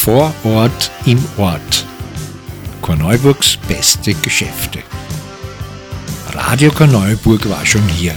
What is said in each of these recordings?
Vor Ort im Ort. Korneuburgs beste Geschäfte. Radio Korneuburg war schon hier.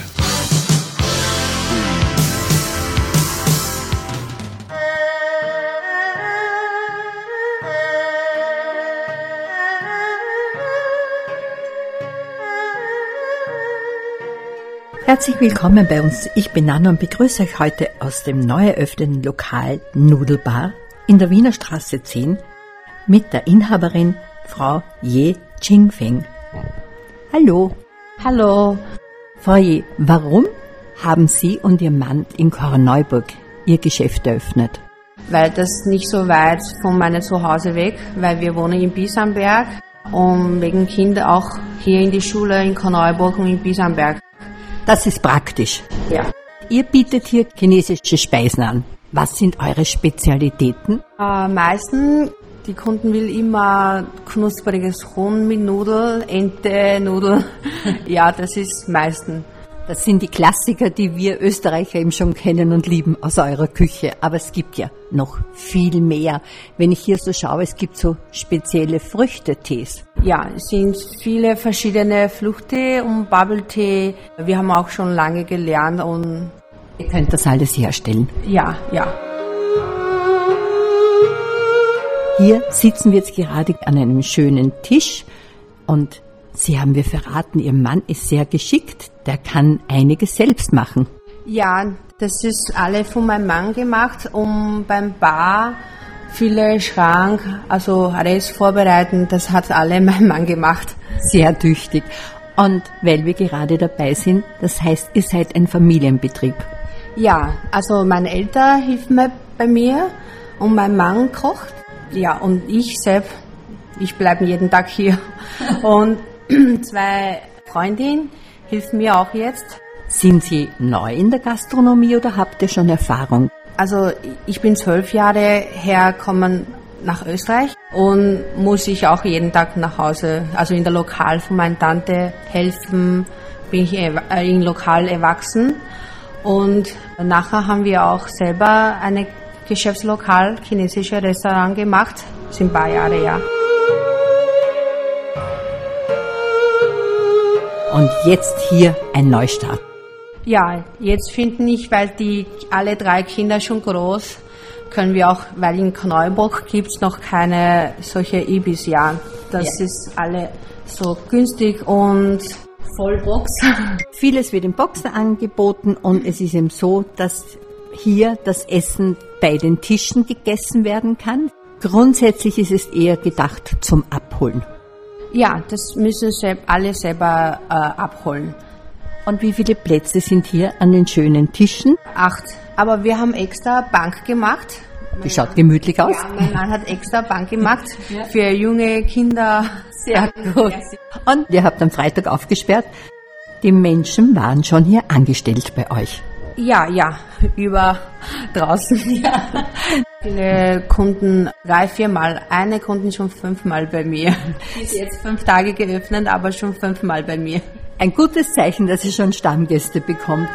Herzlich willkommen bei uns. Ich bin Nana und begrüße euch heute aus dem neu eröffneten Lokal Nudelbar in der Wiener Straße 10 mit der Inhaberin Frau Ye Qingfeng. Hallo. Hallo. Frau Ye, warum haben Sie und Ihr Mann in Korneuburg Ihr Geschäft eröffnet? Weil das nicht so weit von meinem Zuhause weg, weil wir wohnen in Bissamberg und wegen Kinder auch hier in die Schule in Korneuburg und in Bissamberg. Das ist praktisch. Ja. Ihr bietet hier chinesische Speisen an. Was sind eure Spezialitäten? Meistens, die Kunden will immer knuspriges Huhn mit Nudeln, Ente, Nudeln. Ja, das ist meistens. Das sind die Klassiker, die wir Österreicher eben schon kennen und lieben aus eurer Küche. Aber es gibt ja noch viel mehr. Wenn ich hier so schaue, es gibt so spezielle Früchtetees. Ja, es sind viele verschiedene Fruchttee und Bubble-Tee. Wir haben auch schon lange gelernt und ihr könnt das alles herstellen. Ja. Hier sitzen wir jetzt gerade an einem schönen Tisch und Sie haben mir verraten, Ihr Mann ist sehr geschickt, der kann einiges selbst machen. Ja, das ist alle von meinem Mann gemacht und beim Bar viele Schrank, also alles vorbereiten, das hat alle mein Mann gemacht. Sehr tüchtig. Und weil wir gerade dabei sind, das heißt, ihr seid ein Familienbetrieb. Ja, also meine Eltern helfen mir bei mir und mein Mann kocht. Ja, und ich selbst, ich bleibe jeden Tag hier. Und 2 Freundinnen helfen mir auch jetzt. Sind Sie neu in der Gastronomie oder habt ihr schon Erfahrung? Also ich bin 12 Jahre hergekommen nach Österreich und muss ich auch jeden Tag nach Hause, also in der Lokal von meiner Tante helfen, bin ich im Lokal erwachsen. Und nachher haben wir auch selber ein Geschäftslokal, chinesisches Restaurant gemacht, das sind ein paar Jahre, ja. Und jetzt hier ein Neustart. Ja, jetzt finden ich, weil alle 3 Kinder schon groß, können wir auch, weil in Korneuburg gibt's noch keine solche Ibis, ja. Das ist alle so günstig und Vollbox. Vieles wird in Boxen angeboten und es ist eben so, dass hier das Essen bei den Tischen gegessen werden kann. Grundsätzlich ist es eher gedacht zum Abholen. Ja, das müssen alle selber abholen. Und wie viele Plätze sind hier an den schönen Tischen? 8. Aber wir haben extra Bank gemacht. Die schaut gemütlich aus. Ja, mein Mann hat extra Bank gemacht für junge Kinder. Sehr gut. Und ihr habt am Freitag aufgesperrt. Die Menschen waren schon hier angestellt bei euch. Ja, über draußen. Ja. Viele Kunden 3, 4 Mal. Eine Kunden schon 5 Mal bei mir. Die ist jetzt 5 Tage geöffnet, aber schon 5 Mal bei mir. Ein gutes Zeichen, dass ihr schon Stammgäste bekommt.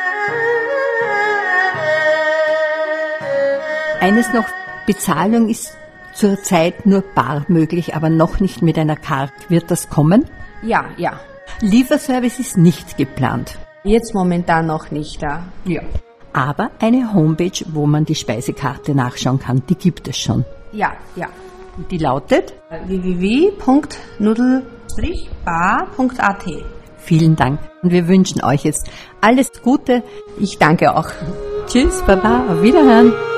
Eines noch, Bezahlung ist zurzeit nur bar möglich, aber noch nicht mit einer Karte. Wird das kommen? Ja. Lieferservice ist nicht geplant. Jetzt momentan noch nicht da. Ja. Aber eine Homepage, wo man die Speisekarte nachschauen kann, die gibt es schon. Ja. Und die lautet www.nudel-bar.at. Vielen Dank und wir wünschen euch jetzt alles Gute. Ich danke auch. Tschüss, Baba, auf Wiederhören.